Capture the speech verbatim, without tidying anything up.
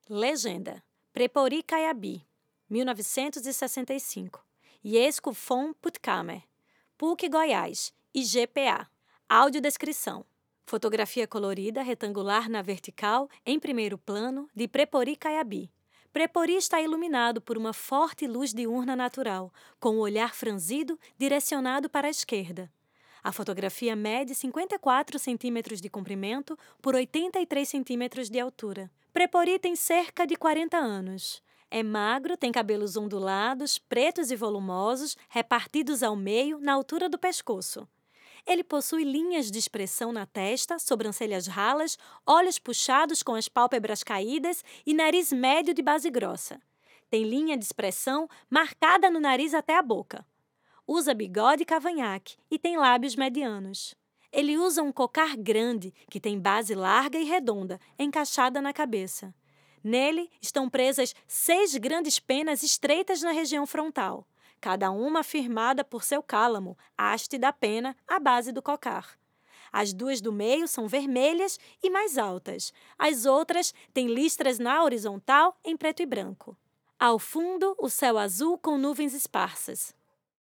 Legenda: Prepori Caiabi, mil novecentos e sessenta e cinco. Iesco Fon Puttkamer, P U C Goiás, I G P A. Audiodescrição: fotografia colorida retangular na vertical, em primeiro plano, de Prepori Caiabi. Prepori está iluminado por uma forte luz diurna natural, com o olhar franzido direcionado para a esquerda. A fotografia mede cinquenta e quatro centímetros de comprimento por oitenta e três centímetros de altura. Prepori tem cerca de quarenta anos. É magro, tem cabelos ondulados, pretos e volumosos, repartidos ao meio, na altura do pescoço. Ele possui linhas de expressão na testa, sobrancelhas ralas, olhos puxados com as pálpebras caídas e nariz médio de base grossa. Tem linha de expressão marcada no nariz até a boca. Usa bigode e cavanhaque e tem lábios medianos. Ele usa um cocar grande, que tem base larga e redonda, encaixada na cabeça. Nele estão presas seis grandes penas estreitas na região frontal, cada uma firmada por seu cálamo, haste da pena, à base do cocar. As duas do meio são vermelhas e mais altas. As outras têm listras na horizontal em preto e branco. Ao fundo, o céu azul com nuvens esparsas.